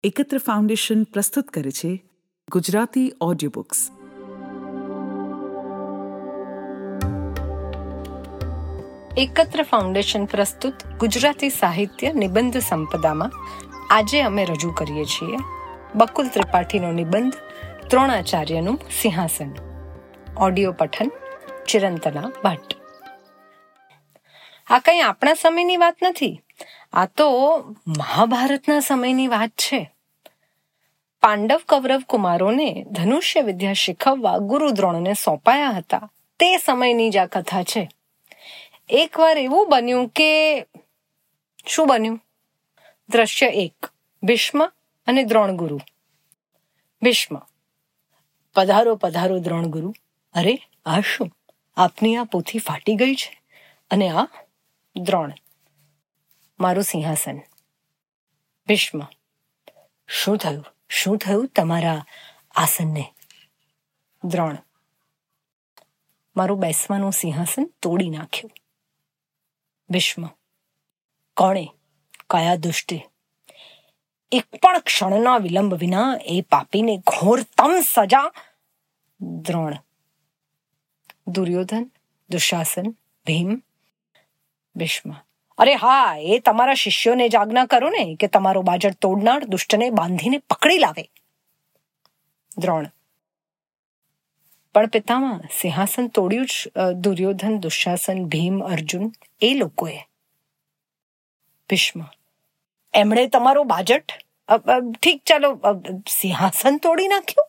એકત્ર ફાઉન્ડેશન પ્રસ્તુત કરે છે Gujarati audio books. Ekatra foundation પ્રસ્તુત ગુજરાતી સાહિત્ય નિબંધ સંપદામાં આજે અમે રજૂ કરીએ છીએ બકુલ ત્રિપાઠીનો નિબંધ દ્રોણાચાર્યનું સિંહાસન. ઓડિયો પઠન ચિરંતના ભટ્ટ. આ કંઈ આપણા સમયની વાત નથી, આ તો મહાભારતના સમયની વાત છે. પાંડવ કૌરવ કુમારોને ધનુષ્ય વિદ્યા શીખવવા ગુરુ દ્રોણને સોંપાયા હતા તે સમયની જ આ કથા છે. એકવાર એવું બન્યું કે શું બન્યું? દ્રશ્ય 1. ભીષ્મ અને દ્રોણગુરુ. ભીષ્મ: પધારો પધારો દ્રોણગુરુ. અરે આ શું, આપની આ પોથી ફાટી ગઈ છે. અને આ? દ્રોણ: મારું સિંહાસન. ભીષ્મ: શું થયું તમારા આસનને? દ્રોણ: મારું બેસવાનું સિંહાસન તોડી નાખ્યું. ભીષ્મ: કોણે? કયા દુષ્ટે? એક પણ ક્ષણના વિલંબ વિના એ પાપીને ઘોરતમ સજા. દ્રોણ: દુર્યોધન, દુશાસન, ભીમ. ભીષ્મ: અરે હા, એ તમારા શિષ્યોને જ આજ્ઞા કરો ને કે તમારો બાજટ તોડનાર દુષ્ટને બાંધીને પકડી લાવે. દ્રોણ: પણ પિતામહ, સિંહાસન તોડ્યું જ દુર્યોધન, દુશાસન, ભીમ, અર્જુન એ લોકોએ. ભીષ્મ: એમણે તમારો બાજટ? ઠીક, ચાલો, સિંહાસન તોડી નાખ્યું?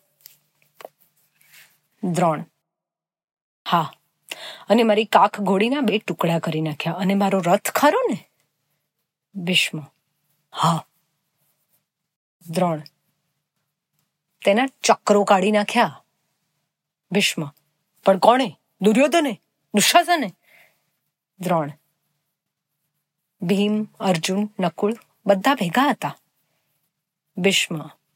દ્રોણ: હા, અને મારી કાખ ઘોડીના 2 ટુકડા કરી નાખ્યા. અને મારો રથ ખરો ને? ભીષ્મ: હા. દ્રોણ: તેના ચક્રો કાઢી નાખ્યા. ભીષ્મ: પણ કોણે? દુર્યોધને? દુશાસને? દ્રોણ: ભીમ, અર્જુન, નકુળ બધા ભેગા હતા. ભીષ્મ: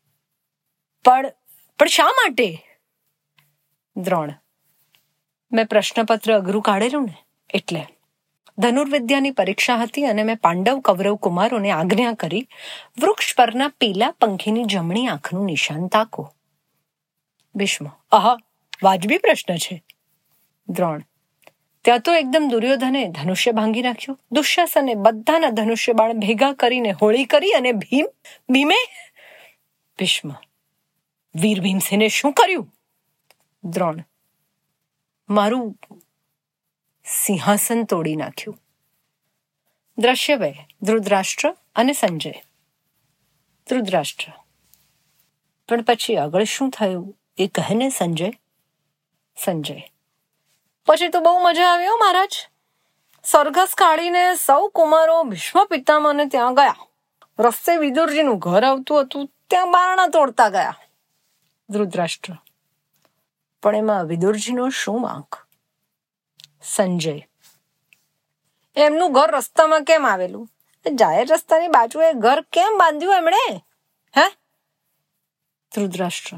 પણ શા માટે? દ્રોણ: મેં પ્રશ્નપત્ર અઘરું કાઢેલું ને એટલે. ધનુર્વિદ્યાની પરીક્ષા હતી અને મેં પાંડવ કૌરવ કુમારોને આજ્ઞા કરી, વૃક્ષ પરના પેલા પંખીની જમણી આંખનું નિશાન તાકો. ભીષ્મ: આહા, વાજબી પ્રશ્ન છે. દ્રોણ: ત્યાં તો એકદમ દુર્યોધને ધનુષ્ય ભાંગી નાખ્યું, દુશાસને બધાના ધનુષ્ય બાણ ભેગા કરીને હોળી કરી, અને ભીમે? ભીષ્મ: વીર ભીમસેને શું કર્યું? દ્રોણ: મારું સિંહાસન તોડી નાખ્યું. દ્રશ્ય 2. ધૃતરાષ્ટ્ર અને સંજય. ધૃતરાષ્ટ્ર: પણ પછી આગળ શું થયું એ કહે ને સંજય. સંજય: પછી તો બહુ મજા આવી હો મહારાજ. સરઘસ કાઢીને સૌ કુમારો ભીષ્મ પિતામહને ત્યાં ગયા. રસ્તે વિદુરજીનું ઘર આવતું હતું, ત્યાં બારણા તોડતા ગયા. ધૃતરાષ્ટ્ર: પણ એમાં વિદુરજીનો શું વાંક? સંજય: એમનું ઘર રસ્તામાં કેમ આવેલું? જાહેર રસ્તાની બાજુએ ઘર કેમ બાંધ્યું એમણે? હે? ધૃતરાષ્ટ્ર: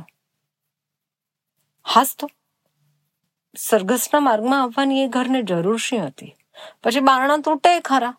હાસ તો સરઘસના માર્ગમાં આવવાની એ ઘરને જરૂર શી હતી? પછી બારણા તૂટે ખરા.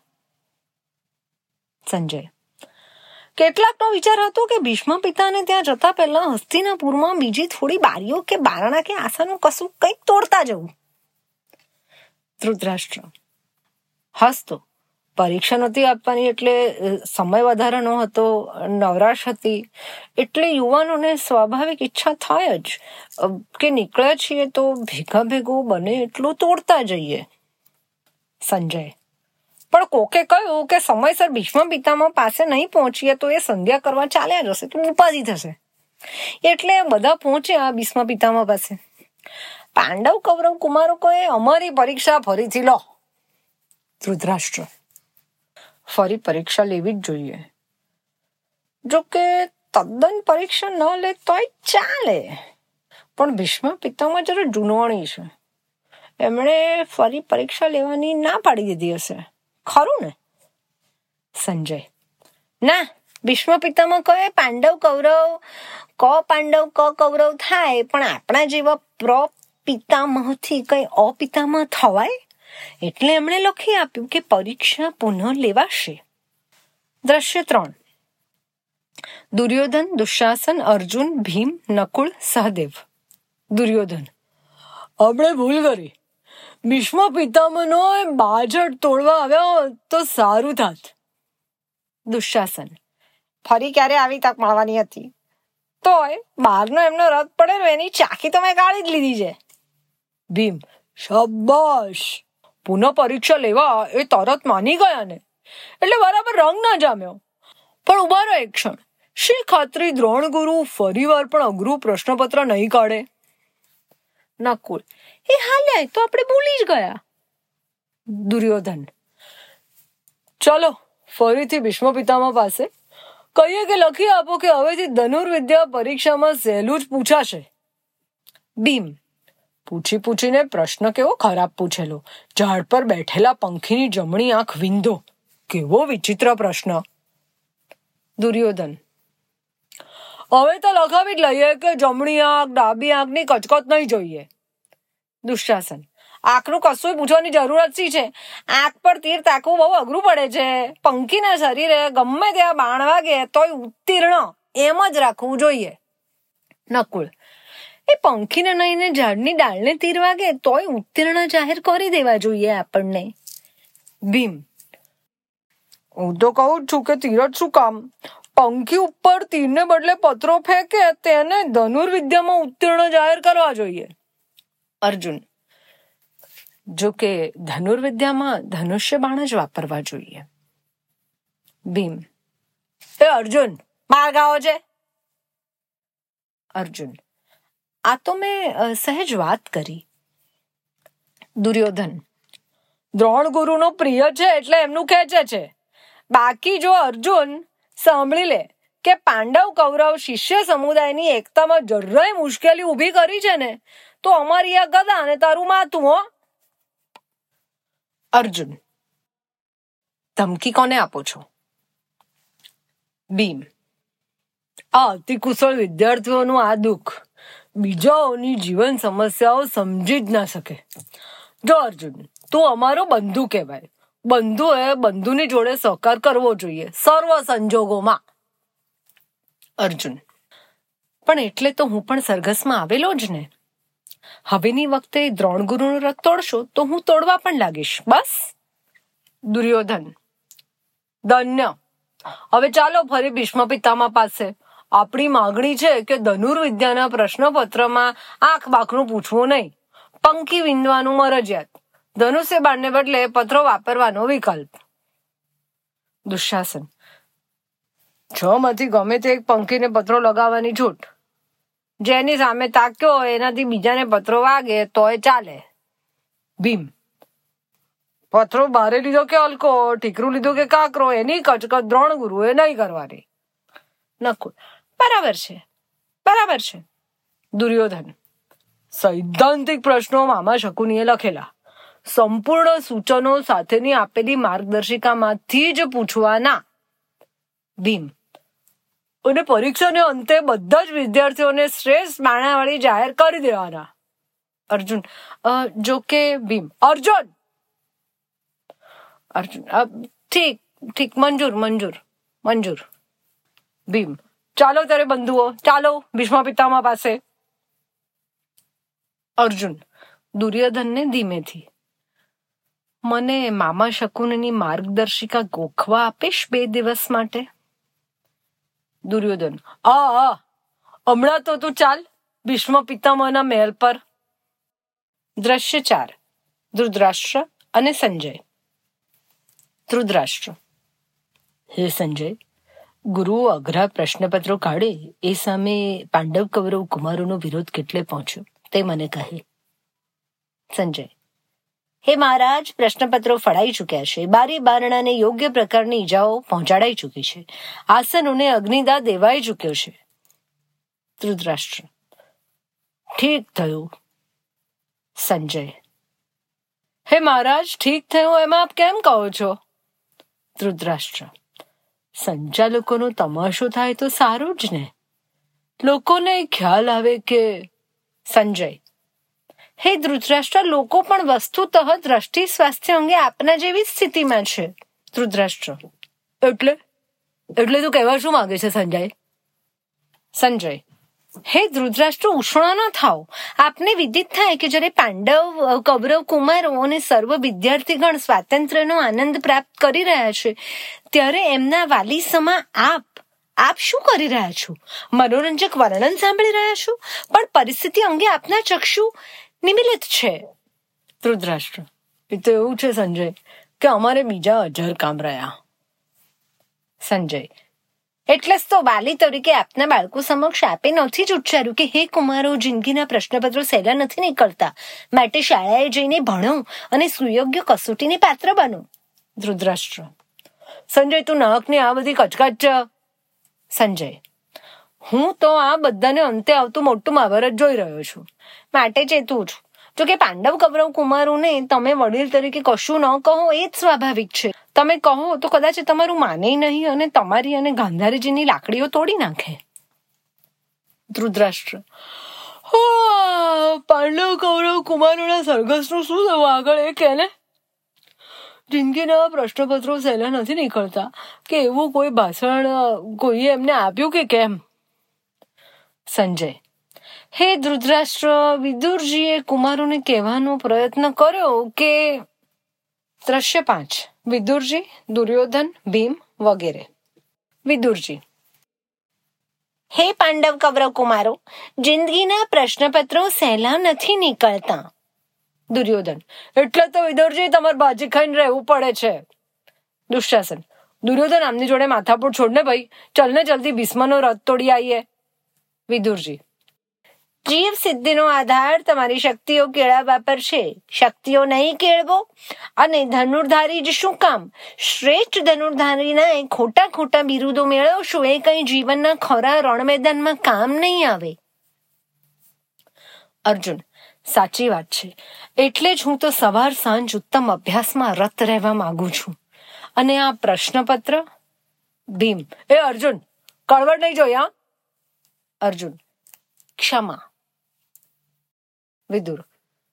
સંજય: કેટલાકનો વિચાર હતો કે ભીષ્મ પિતાને ત્યાં જતા પહેલા હસ્તિનાપુરમાં બીજી થોડી બારીઓ કે બારણા કે આસનો કશું કંઈક તોડતા જવું. ધૃતરાષ્ટ્ર: હાસ તો પરીક્ષા નહોતી આપવાની એટલે સમય વધારે ન હતો, નવરાશ હતી, એટલે યુવાનોને સ્વાભાવિક ઈચ્છા થાય જ કે નીકળ્યા છીએ તો ભેગું બને એટલું તોડતા જઈએ. સંજય: પણ કોકે કહ્યું કે સમયસર ભીષ્મ પિતામહ પાસે નહીં પહોંચીએ તો એ સંધ્યા કરવા ચાલ્યા જશે તો ઉપાધિ થશે, એટલે બધા પહોંચ્યા ભીષ્મ પિતામહ પાસે. પાંડવ કૌરવ કુમારો કહે, અમારી પરીક્ષા ફરીથી લો. ધૃતરાષ્ટ્ર: ફરી પરીક્ષા લેવી જ જોઈએ. જો કે તદ્દન પરીક્ષા ન લે તોય ચાલે, પણ ભીષ્મ પિતામહ જરા જૂનવાણી છે, એમણે ફરી પરીક્ષા લેવાની ના પાડી દીધી હશે, ખરું ને? સંજય: ના, ભીષ્મ પિતામહ કહે પાંડવ કૌરવ કૌરવ થાય, પણ આપણા જેવા પિતામહથી કઈ અપિતામહ થવાય, એટલે એમણે લખી આપ્યું કે પરીક્ષા પુનઃ લેવાશે. દ્રશ્ય 3. દુર્યોધન, દુશાસન, અર્જુન, ભીમ, નકુળ, સહદેવ. દુર્યોધન: આપણે ભૂલ કરી. ભીષ્મ પિતામહનો બાજટ તોડવા આવ્યો તો સારું થાત. દુશાસન: ફરી ક્યારે આવી તક મળવાની હતી? તોય બહારનો એમનો રથ પડેલો એની ચાકી તો મેં કાઢી જ લીધી છે. ભીમ: શાબાશ! પુનઃ પરીક્ષા લેવા એ તરત માની ગયા ને, એટલે બરાબર રંગ ના જામ્યો. પણ ઉભા રહો એક ક્ષણ. શી ખાતરી દ્રોણ ગુરુ ફરી વાર પણ અઘરું પ્રશ્નપત્ર નહીં કાઢે? નકુળ: એ હાલ્યા તો આપણે ભૂલી જ ગયા. દુર્યોધન: ચલો ફરીથી ભીષ્મ પિતામહ પાસે કહીએ કે લખી આપો કે હવેથી ધનુર્વિદ્યા પરીક્ષામાં સહેલું જ પૂછાશે. ભીમ: પૂછીને પ્રશ્ન કેવો ખરાબ પૂછેલો. ઝાડ પર બેઠેલા પંખીની જમણી આંખ વિંધો. કેવો વિચિત્ર પ્રશ્ન. દુર્યોધન: હવે તો લખાવી જ લઈએ કે જમણી આંખ ડાબી આંખની કચકચ નહીં જોઈએ. દુશાસન: આંખનું કશું પૂછવાની જરૂરત શી છે? આંખ પર તીર તાકવું બહુ અઘરું પડે છે. પંખીના શરીરે ગમે ત્યાં બાણ વાગે તોય ઉત્તીર્ણ એમ જ રાખવું જોઈએ. નકુળ: એ પંખીને નહીં ને ઝાડની ડાળને તીર વાગે તોય ઉત્તીર્ણ જાહેર કરી દેવા જોઈએ આપણને. ભીમ: હું તો કહું છું કે તીર જ શું કામ? પંખી ઉપર તીરને બદલે પથરો ફેંકે તેને ધનુર્વિદ્યામાં ઉત્તીર્ણ જાહેર કરવા જોઈએ. અર્જુન: જો કે ધનુર્વિદ્યામાં ધનુષ્ય બાણ જ વાપરવા જોઈએ. ભીમ: એ અર્જુન, માર ખાવો છે? અર્જુન: આ તો મેં સહેજ વાત કરી. દુર્યોધન: દ્રોણ ગુરુનો પ્રિય છે એટલે એમનું ખેંચે છે. બાકી જો અર્જુન સાંભળી લે કે પાંડવ કૌરવ શિષ્ય સમુદાયની એકતામાં જરાય મુશ્કેલી ઊભી કરી છે ને, તો અમારી આ ગદા ને તારું માથું. હો. અર્જુન: ધમકી કોને આપો છો? ભીમ: આ અતિકુશળ વિદ્યાર્થીઓનું આ દુઃખ બીજાઓની જીવન સમસ્યાઓ સમજી જ ના શકે. જો અર્જુન, તું અમારો બંધુ કહેવાય. બંધુએ બંધુની જોડે સહકાર કરવો જોઈએ સર્વ સંજોગોમાં. અર્જુન: પણ એટલે તો હું પણ સરઘસમાં આવેલો જ ને. હવેની વખતે દ્રોણ ગુરુનો રથ તોડશો તો હું તોડવા પણ લાગીશ. બસ. દુર્યોધન: ધન્ય. હવે ચાલો ફરી ભીષ્મ પિતામહ પાસે. આપણી માગણી છે કે ધનુર્વિદ્યાના પ્રશ્નપત્રમાં આંખ બાખનું પૂછવું નહીં. પંખી વિંધવાનું મરજિયાત. ધનુષ્ય બાણને બદલે પથરો વાપરવાનો વિકલ્પ. દુશાસન: છ માંથી ગમે તે એક પંખીને પથરો લગાવવાની છૂટ. જેની સામે તાક્યો હોય એનાથી બીજાને પથરો વાગે તોય ચાલે. ભીમ: પથરો બારે લીધો કે હલકો, ઠીકરું લીધું કે કાકરો, એની કચકચ દ્રોણ ગુરુએ નહીં કરવાની. નકુળ: બરાબર છે. દુર્યોધન: સૈદ્ધાંતિક પ્રશ્નો મામા શકુનીએ લખેલા. સંપૂર્ણ સૂચનો સાથેની આપેલી માર્ગદર્શિકામાંથી જ પૂછવાના. ભીમ: અને પરીક્ષાને અંતે બધા જ વિદ્યાર્થીઓને શ્રેષ્ઠ બાણાવાળી જાહેર કરી દેવાના. અર્જુન: જો કે ભીમ: અર્જુન ઠીક, મંજૂર. ભીમ: ચાલો ત્યારે બંધુઓ, ચાલો ભીષ્મ પિતામહ પાસે. અર્જુન દુર્યોધનને ધીમેથી: મને મામા શકુનની માર્ગદર્શિકા ગોખવા આપીશ 2 દિવસ માટે? દુર્યોધન: હમણાં તો તું ચાલ ભીષ્મ પિતામહના મહેલ પર. દ્રશ્ય 4. ધૃતરાષ્ટ્ર અને સંજય. ધૃતરાષ્ટ્ર: હે સંજય, ગુરુ અઘરા પ્રશ્નપત્રો કાઢે એ સામે પાંડવ કૌરવ કુમારોનો વિરોધ કેટલે પહોંચ્યો તે મને કહે. સંજય: હે મહારાજ, પ્રશ્નપત્રો ફળાઈ ચૂક્યા છે. બારી બારણાને યોગ્ય પ્રકારની ઈજાઓ પહોંચાડાઈ ચૂકી છે. આસનોને અગ્નિદાહ દેવાઈ ચૂક્યો છે. ધૃતરાષ્ટ્ર: ઠીક થયું. સંજય: હે મહારાજ, ઠીક થયું એમ આપ કેમ કહો છો? ધૃતરાષ્ટ્ર: સંચાલકોનો તમાશો થાય તો સારું જ ને, લોકોને ખ્યાલ આવે કે. સંજય: હે ધૃતરાષ્ટ્ર, લોકો પણ વસ્તુતઃ દ્રષ્ટિ સ્વાસ્થ્ય અંગે આપના જેવી સ્થિતિમાં છે. ધૃતરાષ્ટ્ર: એટલે? એટલે તું કહેવા શું માંગે છે સંજય? સંજય: હે ધૃતરાષ્ટ્ર, ઉષ્ણ ન થાઓ. આપને વિદિત થાય કે જ્યારે પાંડવ, કૌરવ કુમારો અને સર્વ વિદ્યાર્થીગણ સ્વાતંત્ર્યનો આનંદ પ્રાપ્ત કરી રહ્યા છે, ત્યારે એમના વાલી સમા આપ શું કરી રહ્યા છો? મનોરંજક વર્ણન સાંભળી રહ્યા છો, પણ પરિસ્થિતિ અંગે આપના ચક્ષુ નિમિલિત છે. ધૃતરાષ્ટ્ર: એ તો એવું છે સંજય કે અમારે બીજા 1000 કામ રહ્યા. સંજય: એટલે જ તો વાલી તરીકે આપના બાળકો સમક્ષ આપે નથી જ ઉચ્ચાર્યું કે હે કુમારો, જિંદગીના પ્રશ્નપત્રો સહેલા નથી નીકળતા, માટે શાળાએ જઈને ભણો અને સુયોગ્ય કસોટીને પાત્ર બનો. ધૃતરાષ્ટ્ર: સંજય, તું નાહકની આ બધી કચકચ. સંજય: હું તો આ બધાને અંતે આવતું મોટું મહાભારત જોઈ રહ્યો છું, માટે ચેતું છું. જો કે પાંડવ કૌરવ કુમારોને તમે વડીલ તરીકે કશું ન કહો એ જ સ્વાભાવિક છે. તમે કહો તો કદાચ તમારું માને નહીં અને તમારી અને ગાંધારીજીની લાકડીઓ તોડી નાખે. ધૃતરાષ્ટ્ર: પાંડવ કૌરવ કુમારોના સરઘસનું શું થયું આગળ એ કે ને? જિંદગીના પ્રશ્નપત્રો સહેલા નથી નીકળતા કે એવું કોઈ ભાષણ કોઈએ એમને આપ્યું કે કેમ? સંજય: હે ધૃતરાષ્ટ્ર, વિદુરજીએ કુમારોને કહેવાનો પ્રયત્ન કર્યો કે દ્રશ્ય 5 વિદુરજી, દુર્યોધન, ભીમ વગેરે. વિદુરજી: હે પાંડવ કૌરવ કુમારો, જિંદગીના પ્રશ્નપત્રો સહેલા નથી નીકળતા. દુર્યોધન: એટલે તો વિદુરજી તમારે બાજી ખાઈને રહેવું પડે છે. દુશાસન: દુર્યોધન, આમની જોડે માથાપૂટ છોડને ભાઈ, ચલને જલ્દી ભીષ્મનો રથ તોડી આવીએ. વિદુરજી: જીવ સિદ્ધિનો આધાર તમારી શક્તિઓ કેળવવા પર છે. શક્તિઓ નહીં કેળવો અને ધનુર્ધારી જ શું કામ? શ્રેષ્ઠ ધનુર્ધારીના ખોટા બિરુદો મેળવશો એ કઈ જીવનના ખરા રણ મેદાનમાં કામ નહીં આવે. અર્જુન: સાચી વાત છે, એટલે જ હું તો સવાર સાંજ ઉત્તમ અભ્યાસમાં રત રહેવા માંગુ છું. અને આ પ્રશ્નપત્ર? ભીમ: એ અર્જુન, કળવડ નહીં જોઈ. અર્જુન: ક્ષમા. વિદુર: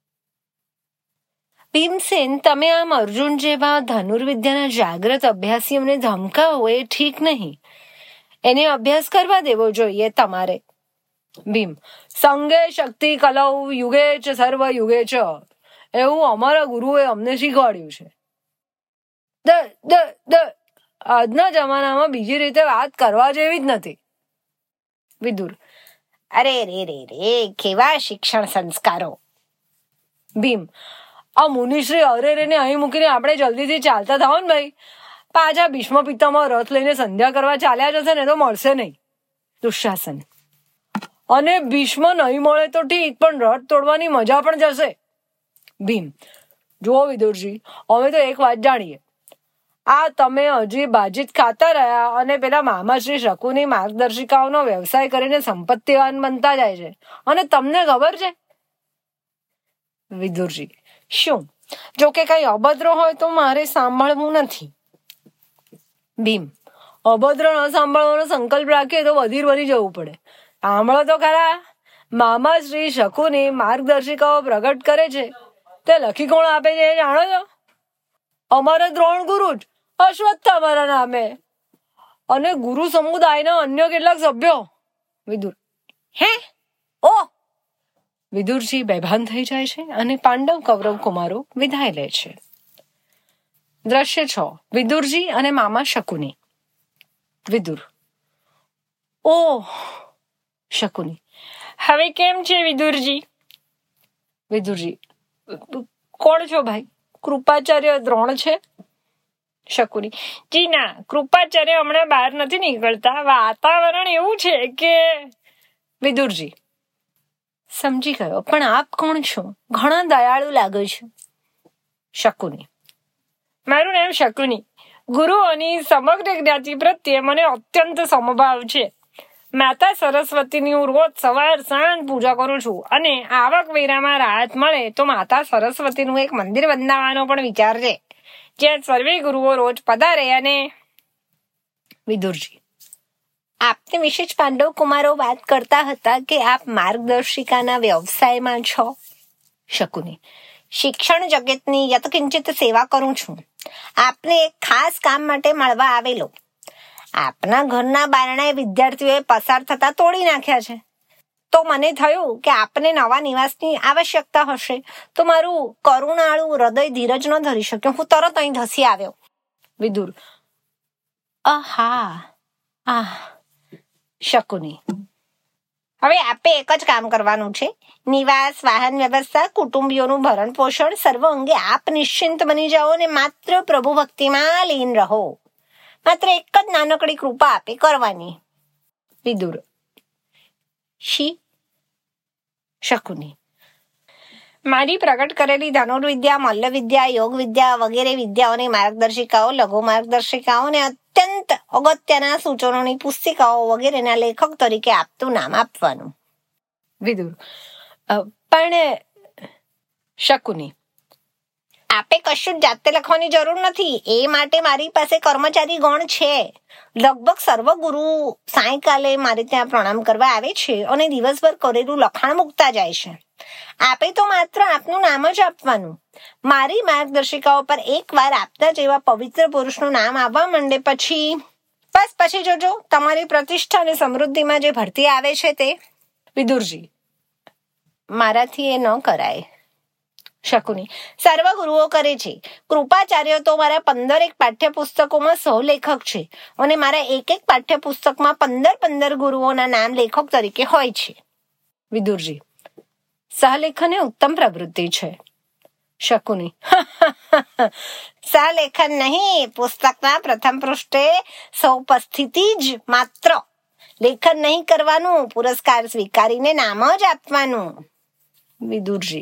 ભીમસેન, તમે આમ અર્જુન જેવા ધનુર્વિદ્યાના જાગ્રત અભ્યાસીઓને ધમકાવો એ ઠીક નહીં. એને અભ્યાસ કરવા દેવો જોઈએ તમારે. ભીમ: સંગે શક્તિ કલૌ યુગે ચ સર્વ યુગે ચ, એવું અમારા ગુરુએ અમને શીખવાડ્યું છે. આજના જમાનામાં બીજી રીતે વાત કરવા જેવી જ નથી. વિદુર: અરે રે કેવા શિક્ષણ સંસ્કારો. ભીમ: આ મુનિશ્રી અરે ને અહીં મૂકીને આપણે જલ્દીથી ચાલતા થાવ ને ભાઈ. પાછા ભીષ્મ પિતામાં રથ લઈને સંધ્યા કરવા ચાલ્યા જશે ને તો મળશે નહીં. દુશાસન: અને ભીષ્મ નહીં મળે તો ઠીક, પણ રથ તોડવાની મજા પણ જશે. ભીમ: જુઓ વિદુરજી, અમે તો એક વાત જાણીએ, આ તમે હજી બાજી જ ખાતા રહ્યા અને પેલા મામાશ્રી શકુની માર્ગદર્શિકાઓનો વ્યવસાય કરીને સંપત્તિવાન બનતા જાય છે, અને તમને ખબર છે? વિદુરજી: શું? જો કે કઈ અભદ્ર હોય તો મારે સાંભળવું નથી. ભીમ: અભદ્ર ન સાંભળવાનો સંકલ્પ રાખીએ તો વધી જવું પડે. સાંભળો તો ખરા, મામા શ્રી શકુની માર્ગદર્શિકાઓ પ્રગટ કરે છે તે લખી કોણ આપે છે એ જાણો છો? અમારે 3 ગુરુ જ, અશ્વત્થામાના નામે, અને ગુરુ સમુદાયના અન્ય કેટલાક સભ્યો. વિદુર: હે? ઓ! વિદુરજી બેભાન થઈ જાય છે અને પાંડવ કૌરવ કુમારો વિદાય લે છે. દ્રશ્ય 6 વિદુરજી અને મામા શકુની. વિદુર: ઓહ! શકુની: હવે કેમ છે વિદુરજી? વિદુરજી: કોણ છો ભાઈ? કૃપાચાર્ય દ્રોણ છે. શકુની: જી ના, કૃપાચાર્ય હમણાં બહાર નથી નીકળતા, વાતાવરણ એવું છે કે. વિદુરજી: સમજી ગયો, પણ આપ કોણ છો? ઘણા દયાળુ લાગો છો. શકુની: મારું નામ શકુની. ગુરુઓની સમગ્ર જ્ઞાતિ પ્રત્યે મને અત્યંત સમભાવ છે. માતા સરસ્વતીની હું રોજ સવાર સાંજ પૂજા કરું છું, અને આવક વેરામાં રાહત મળે તો માતા સરસ્વતીનું એક મંદિર બંધાવવાનો પણ વિચાર છે, જ્યાં સર્વે ગુરુઓ રોજ પધારે. અને વિદુરજી: આપને વિશે જ પાંડવ કુમારો વાત કરતા હતા કે આપ માર્ગદર્શિકાના વ્યવસાયમાં છો. શકુની: શિક્ષણ જગતની યતકિંચિત સેવા કરું છું. આપને એક ખાસ કામ માટે મળવા આવેલો. આપના ઘરના બારણાએ વિદ્યાર્થીઓએ પસાર થતા તોડી નાખ્યા છે. તો મને થયું કે આપને નવા નિવાસની આવશ્યકતા હશે. તો મારું કરુણાળુ હૃદય ધીરજ ન ધરી શક્યું. હું તરત અહીં ધસી આવ્યો. વિદુર: શકુની: હવે આપે એક જ કામ કરવાનું છે. નિવાસ, વાહન વ્યવસ્થા, કુટુંબીઓનું ભરણ પોષણ સર્વ અંગે આપ નિશ્ચિંત બની જાઓ અને માત્ર પ્રભુ ભક્તિમાં લીન રહો. માત્ર એક જ નાનકડી કૃપા આપે કરવાની. વિદુર: શી? શકુની: મારી પ્રગટ કરેલી ધનુર્વિદ્યા, મલ્લવિદ્યા, યોગ વિદ્યા વગેરે વિદ્યાઓની માર્ગદર્શિકાઓ, લઘુ માર્ગદર્શિકાઓ અને અત્યંત અગત્યના સૂચનોની પુસ્તિકાઓ વગેરેના લેખક તરીકે આપતું નામ આપવાનું. વિદુર: પણ શકુની: આપે કશું જ જાતે લખવાની જરૂર નથી. એ માટે મારી પાસે કર્મચારી ગણ છે. લગભગ સર્વ ગુરુ સાયંકાલે મારે ત્યાં પ્રણામ કરવા આવે છે અને દિવસભર કરેલું લખાણ મૂકતા જાય છે. આપે તો માત્ર આપનું નામ જ આપવાનું. મારી માર્ગદર્શિકાઓ પર એકવાર આપના જેવા પવિત્ર પુરુષનું નામ આવવા માંડે પછી જોજો તમારી પ્રતિષ્ઠા અને સમૃદ્ધિમાં જે ભરતી આવે છે તે. વિદુરજી: મારાથી એ ન કરાય. શકુની: સર્વ ગુરુઓ કરે છે. કૃપાચાર્ય તો મારા 15 પાઠ્યપુસ્તકોમાં સહલેખક છે અને મારા એક પાઠ્યપુસ્તકમાં 15 ગુરુઓના નામ લેખક તરીકે હોય છે. વિદુરજી: સહલેખન એ ઉત્તમ પ્રવૃત્તિ છે. શકુની: સહલેખન નહીં, પુસ્તકના પ્રથમ પૃષ્ઠે સૌપસ્થિતિ જ માત્ર. લેખન નહીં કરવાનું, પુરસ્કાર સ્વીકારીને નામ જ આપવાનું. વિદુરજી: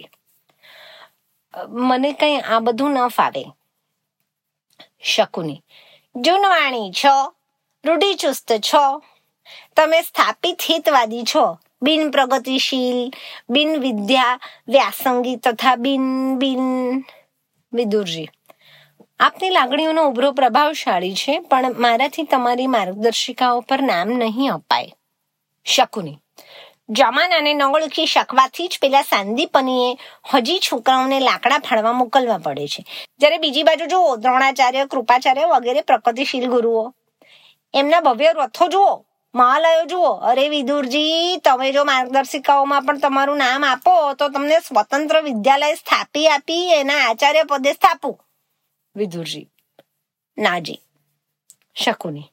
મને કઈ આ બધું ન ફાવે. શકુની: જૂનવાણી છો, રૂઢિચુસ્ત છો. તમે સ્થાપિત હિતવાદી છો. બિન પ્રગતિશીલ, બિન વિદ્યા વ્યાસંગી તથા બિન. વિદુરજી: આપની લાગણીઓનો ઉભરો પ્રભાવશાળી છે, પણ મારાથી તમારી માર્ગદર્શિકાઓ પર નામ નહીં અપાય. શકુની: જમાનાને ન ઓળખી શકવાથી જ પેલા સાંદીપનીએ હજી છોકરાઓને લાકડા ફાડવા મોકલવા પડે છે. જ્યારે બીજી બાજુ જુઓ, દ્રોણાચાર્ય, કૃપાચાર્ય વગેરે પ્રગતિશીલ ગુરુઓ, એમના ભવ્ય રથો જુઓ, મહાલયો જુઓ. અરે વિદુરજી, તમે જો માર્ગદર્શિકાઓમાં પણ તમારું નામ આપો તો તમને સ્વતંત્ર વિદ્યાલય સ્થાપી આપી એના આચાર્ય પદે સ્થાપું. વિદુરજી: નાજી. શકુની: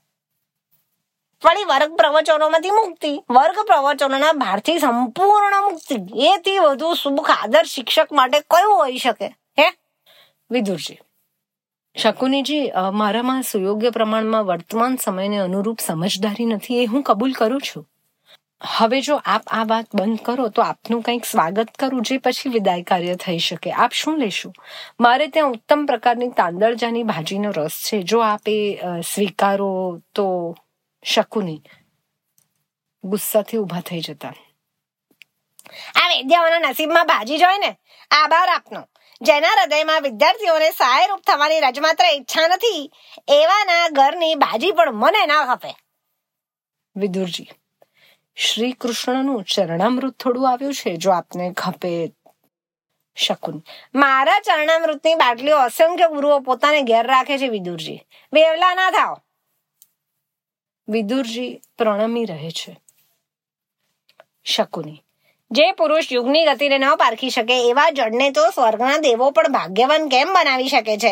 વળી વર્ગ પ્રવચનોમાંથી મુક્તિ, વર્ગ પ્રવચનોના ભારથી સંપૂર્ણ મુક્તિ, એથી વધુ સુખ આદર શિક્ષક માટે કયું હોઈ શકે? હે? વિદુરજી: શકુનીજી, મારામાં સુયોગ્ય પ્રમાણમાં વર્તમાન સમયને અનુરૂપ સમજદારી નથી, એ હું કબૂલ કરું છું. હવે જો આપ આ વાત બંધ કરો તો આપનું કંઈક સ્વાગત કરું, જે પછી વિદાય કાર્ય થઈ શકે. આપ શું લેશો? મારે ત્યાં ઉત્તમ પ્રકારની તાંદળજાની ભાજીનો રસ છે, જો આપ એ સ્વીકારો તો. શકુની ગુસ્સાથી ઊભા થઈ જતા: આ વિદ્યાઓના નસીબમાં ભાજી જ હોય ને. આભાર આપનો. જેના હૃદયમાં વિદ્યાર્થીઓને સહાયરૂપ થવાની રજમાત્ર ઈચ્છા નથી, એવાના ઘરની ભાજી પણ મને ના ખપે. વિદુરજી: શ્રી કૃષ્ણનું ચરણામૃત થોડું આવ્યું છે, જો આપને ખપે. શકુની: મારા ચરણામૃતની બાટલીઓ અસંખ્ય ગુરુઓ પોતાને ઘેર રાખે છે. વિદુરજી: બેવલા ના થાઓ. વિદુરજી પ્રણમી રહે છે. શકુની: જે પુરુષ યુગની ગતિને ન પારખી શકે એવા જડને તો સ્વર્ગના દેવો પણ ભાગ્યવાન કેમ બનાવી શકે છે?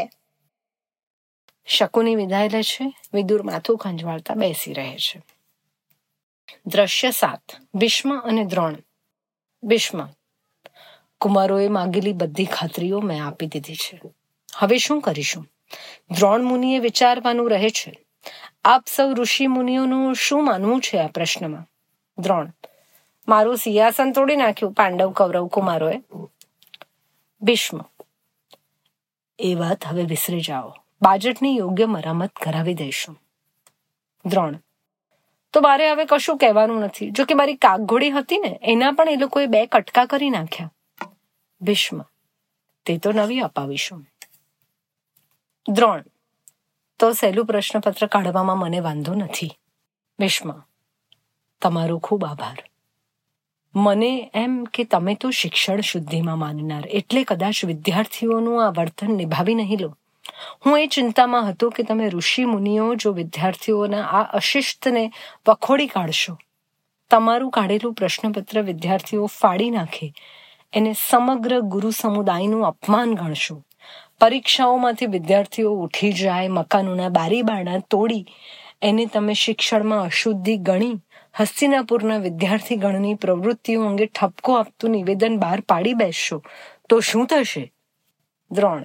શકુની વિદાય લે છે. વિદુર માથું ખંજવાળતા બેસી રહે છે. દ્રશ્ય 7. ભીષ્મ અને દ્રોણ. ભીષ્મ: કુમારોએ માગેલી બધી ખાતરીઓ મેં આપી દીધી છે. હવે શું કરીશું? દ્રોણ મુનિએ વિચારવાનું રહે છે. આપ સૌ ઋષિ મુનિઓનું શું માનવું છે આ પ્રશ્નમાં? દ્રોણ: મારું સિંહાસન તોડી નાખ્યું પાંડવ કૌરવ કુમારોએ. ભીષ્મ: એ વાત હવે વિસરી જાઓ. બાજટની યોગ્ય મરામત કરાવી દઈશું. દ્રોણ: તો મારે હવે કશું કહેવાનું નથી. જો કે મારી કાગઘોડી હતી ને, એના પણ એ લોકોએ 2 કટકા કરી નાખ્યા. ભીષ્મ: તે તો નવી અપાવીશું. દ્રોણ: તો સહેલું પ્રશ્નપત્ર કાઢવામાં મને વાંધો નથી. ભીષ્મ: તમારો ખૂબ આભાર. મને એમ કે તમે તો શિક્ષણ શુદ્ધિમાં માનનાર, એટલે કદાચ વિદ્યાર્થીઓનું આ વર્તન નિભાવી નહીં લો. હું એ ચિંતામાં હતો કે તમે ઋષિ મુનિઓ જો વિદ્યાર્થીઓના આ અશિસ્તને વખોડી કાઢશો, તમારું કાઢેલું પ્રશ્નપત્ર વિદ્યાર્થીઓ ફાડી નાખે, એને સમગ્ર ગુરુ સમુદાયનું અપમાન ગણશો. પરીક્ષાઓમાંથી વિદ્યાર્થીઓ ઉઠી જાય, મકાનોના બારી બારણા તોડી એને તમે શિક્ષણમાં અશુદ્ધિ ગણી હસ્તિનાપુરના વિદ્યાર્થી ગણની પ્રવૃત્તિઓ અંગે ઠપકો આપતું નિવેદન બહાર પાડી બેસશો તો શું થશે? દ્રોણ.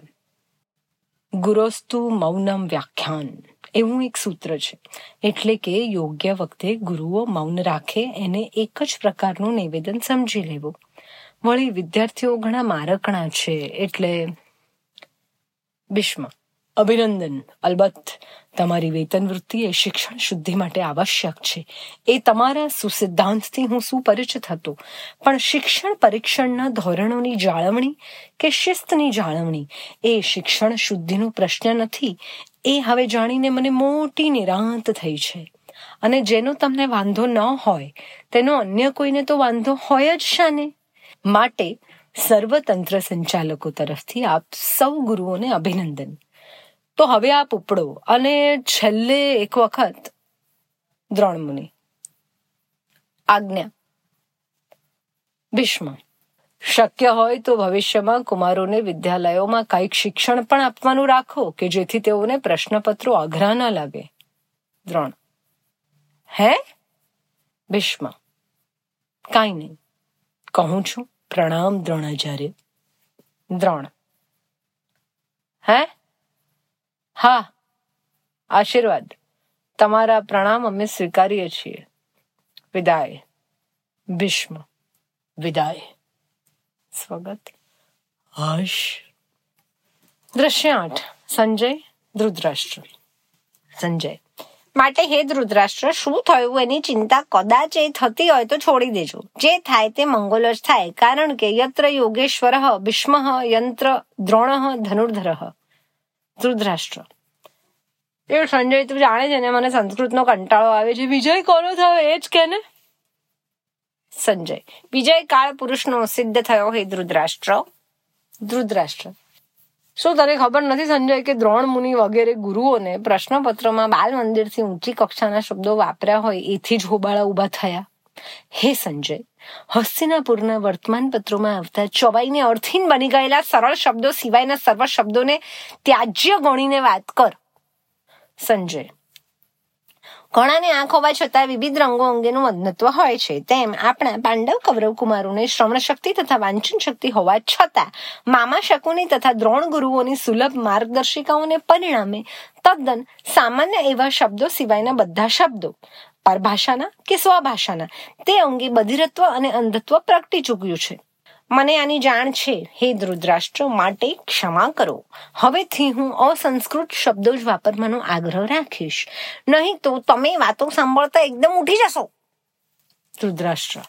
ગુરોસ્તુ મૌનમ વ્યાખ્યાન એવું એક સૂત્ર છે, એટલે કે યોગ્ય વખતે ગુરુઓ મૌન રાખે એને એક જ પ્રકારનું નિવેદન સમજી લેવું. વળી વિદ્યાર્થીઓ ઘણા મારકણા છે એટલે ભીષ્મ. અભિનંદન. અલબત્ત તમારી વેતન વૃત્તિ એ શિક્ષણ શુદ્ધિ માટે આવશ્યક છે. એ તમારા સુસિદ્ધાંતથી હું સુપરિચિત હતો. પણ શિક્ષણ પરીક્ષણના ધોરણોની જાળવણી કે શિસ્તની જાળવણી એ શિક્ષણ શુદ્ધિનો પ્રશ્ન નથી. એ હવે જાણીને મને મોટી નિરાંત થઈ છે. અને જેનો તમને વાંધો ન હોય તેનો અન્ય કોઈને તો વાંધો હોય જ શાને? માટે સર્વતંત્ર સંચાલકો તરફથી આપ સૌ ગુરુઓને અભિનંદન. તો હવે આપ ઉપડો અને છેલ્લે એક વખત. દ્રોણમુનિ. આજ્ઞા. ભીષ્મ. શક્ય હોય તો ભવિષ્યમાં કુમારોને વિદ્યાલયોમાં કંઈક શિક્ષણ પણ આપવાનું રાખો કે જેથી તેઓને પ્રશ્નપત્રો અઘરા ન લાગે. દ્રોણ. હે? ભીષ્મ. કાંઈ નહીં, કહું છું. પ્રણામ દ્રોણાચાર્ય. દ્રોણ. હે? હા, આશીર્વાદ. તમારા પ્રણામ અમે સ્વીકારીએ છીએ. વિદાય. ભીષ્મ. વિદાય. સ્વાગત. હર્ષ. દ્રશ્ય 8. સંજય, ધૃતરાષ્ટ્ર. સંજય. માટે હે ધૃતરાષ્ટ્ર, શું થયું એની ચિંતા કદાચ એ થતી હોય તો છોડી દેજો. જે થાય તે મંગોલ જ થાય. કારણ કે યત્ર યોગેશ્વર ભીષ્મ યંત્ર દ્રોણ ધનુર્ધર. ધૃતરાષ્ટ્ર. એ સંજય, તું જાણે છે ને મને સંસ્કૃતનો કંટાળો આવે છે. વિજય કોનો થયો એ જ કે ને. સંજય. વિજય કાળ પુરુષનો સિદ્ધ થયો હે ધૃતરાષ્ટ્ર. ધૃતરાષ્ટ્ર. શું તને ખબર નથી સંજય કે દ્રોણ મુનિ વગેરે ગુરુઓને પ્રશ્નપત્રમાં બાલ મંદિરથી ઊંચી કક્ષાના શબ્દો વાપર્યા હોય એથી જ હોબાળા ઉભા થયા? હે સંજય, હસ્તિનાપુરના વર્તમાનપત્રોમાં આવતા ચોબાઈને અર્થહીન બની ગયેલા સરળ શબ્દો સિવાયના સર્વ શબ્દોને ત્યાજ્ય ગણીને વાત કર. સંજય. ઘણાને આંખ હોવા છતાં વિવિધ રંગો અંગેનું અજ્ઞત્વ હોય છે, તેમ આપણા પાંડવ કૌરવ કુમારોને શ્રવણ શક્તિ તથા વાંચન શક્તિ હોવા છતાં મામા શકુની તથા દ્રોણ ગુરુઓની સુલભ માર્ગદર્શિકાઓને પરિણામે તદ્દન સામાન્ય એવા શબ્દો સિવાયના બધા શબ્દો પરભાષાના કે સ્વભાષાના તે અંગે બધિરત્વ અને અંધત્વ પ્રગટી ચૂક્યું છે. મને આની જાણ છે હે ધૃતરાષ્ટ્ર, માટે ક્ષમા કરો. હવેથી હું અસંસ્કૃત શબ્દો જ વાપરવાનો આગ્રહ રાખીશ, નહીં તો તમે વાતો સાંભળતા એકદમ ઉઠી જશો. ધૃતરાષ્ટ્ર.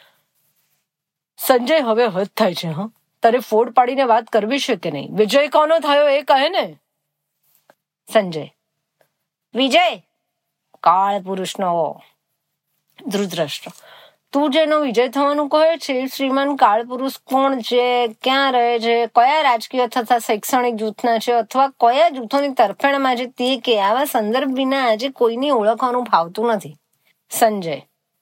સંજય, હવે હદ થાય છે. તારે ફોડ પાડીને વાત કરવી છે કે નહીં? વિજય કોનો થયો એ કહે ને. સંજય. વિજય કાળ પુરુષનો. ધૃતરાષ્ટ્ર. તું જેનો વિજય થવાનું કહે છે શ્રીમાન કાળ પુરુષ કોણ છે, ક્યાં રહે છે, કયા રાજકીય તથા શૈક્ષણિક જૂથના છે અથવા કયા જૂથોની તરફેણમાં છે તે કે આવા સંદર્ભ વિના આજે કોઈની ઓળખવાનું ફાવતું નથી. સંજય.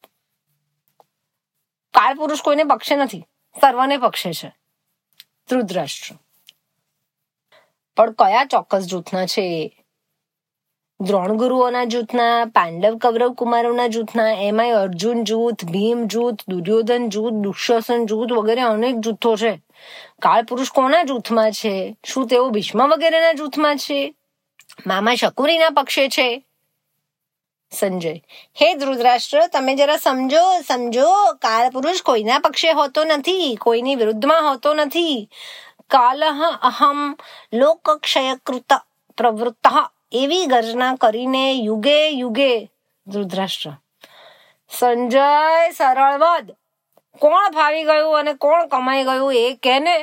કાળ પુરુષ કોઈને પક્ષે નથી, સર્વને પક્ષે છે. ધૃતરાષ્ટ્ર. પણ કયા ચોક્કસ જૂથના છે? દ્રોણ ગુરુઓના જૂથના, પાંડવ કૌરવ કુમારોના જૂથના, એમાંય અર્જુન જૂથ, ભીમ જૂથ, દુર્યોધન જૂથ, દુશાસન જૂથ વગેરે અનેક જૂથો છે. કાળ પુરુષ કોના જૂથમાં છે? શું તેઓ ભીષ્મ વગેરેના જૂથમાં છે? મામા શકુરીના પક્ષે છે? સંજય. હે ધૃતરાષ્ટ્ર, તમે જરા સમજો. કાળ પુરુષ કોઈના પક્ષે હોતો નથી, કોઈની વિરુદ્ધમાં હોતો નથી. કાલઃ અહમ લોકક્ષયકૃત પ્રવૃત્ત એવી ગર્જના કરીને યુગે યુગે. ધૃતરાષ્ટ્ર. સંજય, સરળ વદ. કોણ ફાવી ગયું અને કોણ કમાઈ ગયું એ કે ને.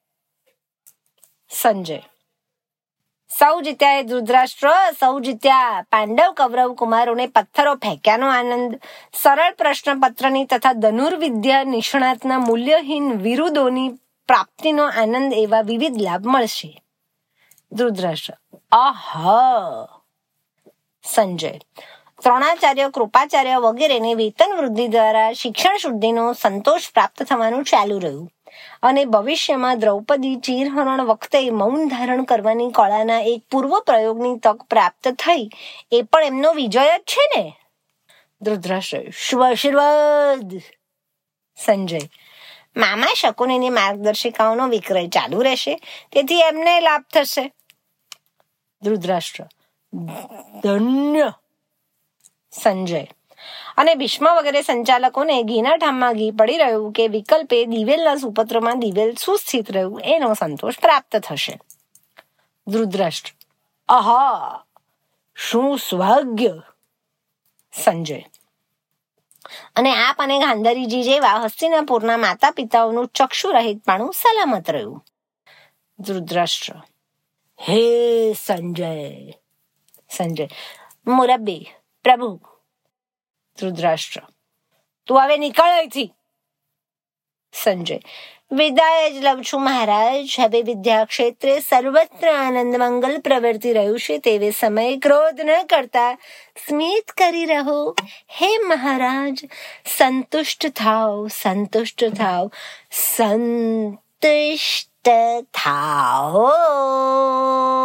સંજય. સૌ જીત્યા એ ધૃતરાષ્ટ્ર, સૌ જીત્યા. પાંડવ કૌરવ કુમારોને પથ્થરો ફેંક્યાનો આનંદ, સરળ પ્રશ્નપત્રની તથા ધનુર્વિદ્યા નિષ્ણાતના મૂલ્યહીન વિરુદ્ધોની પ્રાપ્તિનો આનંદ એવા વિવિધ લાભ મળશે. ધૃતરાષ્ટ્ર: આહા. સંજય: દ્રોણાચાર્ય, કૃપાચાર્ય વગેરેને વેતન વૃદ્ધિ દ્વારા શિક્ષણ શુદ્ધિનો સંતોષ પ્રાપ્ત થવાનું ચાલુ રહ્યું અને ભવિષ્યમાં દ્રૌપદી ચીરહરણ વખતે મૌન ધારણ કરવાની કળાના એક પૂર્વ પ્રયોગની તક પ્રાપ્ત થઈ, એ પણ એમનો વિજય જ છે ને? ધૃતરાષ્ટ્ર: શુભ આશીર્વાદ. સંજય: મામા શકુનીની માર્ગદર્શિકાઓનો વિક્રય ચાલુ રહેશે, તેથી એમને લાભ થશે. ધૃતરાષ્ટ્ર: ધન્ય. સંજય: અને ભીષ્મ વગેરે સંચાલકોને ઘીના ઠામમાં ઘી પડી રહ્યું કે વિકલ્પે દિવેલના સુપત્રમાં દિવેલ સુસ્થિત રહ્યું એનો સંતોષ પ્રાપ્ત થશે. ધૃતરાષ્ટ્ર: આહા, શું સૌભાગ્ય. સંજય: અને આપ અને ગાંધારીજી જેવા હસ્તિનાપુરના માતા પિતાઓનું ચક્ષુ રહિતપણું સલામત રહ્યું. ધૃતરાષ્ટ્ર: હે સંજય. સંજય: મુરબ્બી પ્રભુ. ધૃતરાષ્ટ્ર: તું હવે નીકળ અહીંથી. સંજય: વિદાય જ લઉં છું મહારાજ. હવે વિદ્યા ક્ષેત્રે સર્વત્ર આનંદ મંગલ પ્રવર્તી રહ્યું છે, તેવે સમયે ક્રોધ ન કરતા સ્મિત કરી રહો. હે મહારાજ, સંતુષ્ટ થાઓ, સંતુષ્ટ થાઓ, સંતુષ્ટ થાઓ.